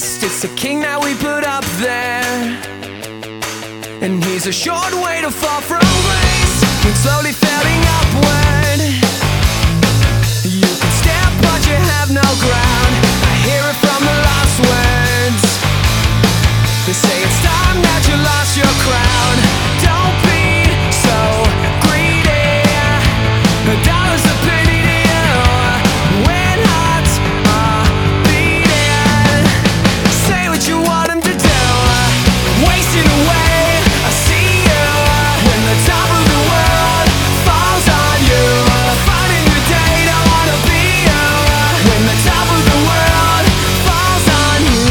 beast, it's the king that we put up there. And he's a short way to fall from grace, when slowly failing upward. You can step but you have no ground, I hear it from the lost words. They say it's time that you lost your crown. Don't be so greedy, a dollar's a penny to you when hearts are beating. Say what you want them to do, wasting away. I see you when the top of the world falls on you. Finding your day, don't wanna be you when the top of the world falls on you.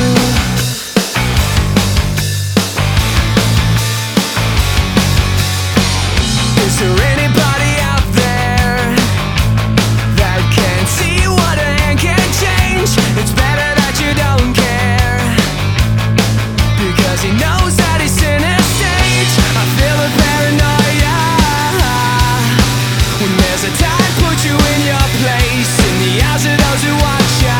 Is there anybody out there that can see what a hand can change? It's better that you don't care, because he knows that he's in a stage. I feel the paranoia when there's a time put you in your place, in the eyes of those who watch ya.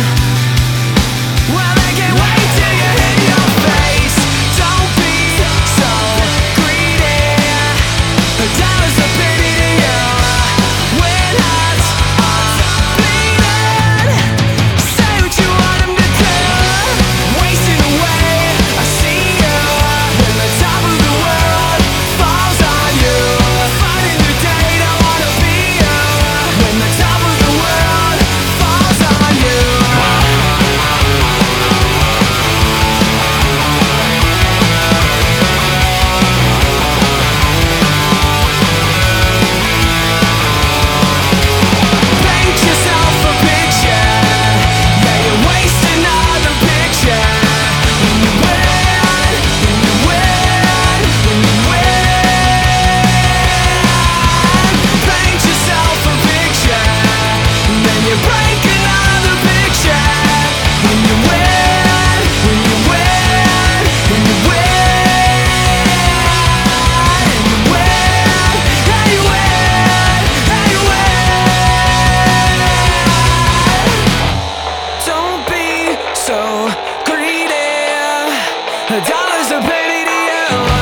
Well, they can't wait till you hit your face. Don't be so greedy, a dollar's a penny to you when hearts are bleeding. Say what you want them to do, wasting away. I see you when the top of the world falls on you. Finding your day, don't wanna be you when the top of the world falls on you. Paint yourself a picture, yeah, you're wasting another picture. When you win, when you win, when you win. Paint yourself a picture, and then you break another picture. When you win, when you win, when you win, and you win, and you win, and you win. Don't be so greedy, a dollar's a penny to you.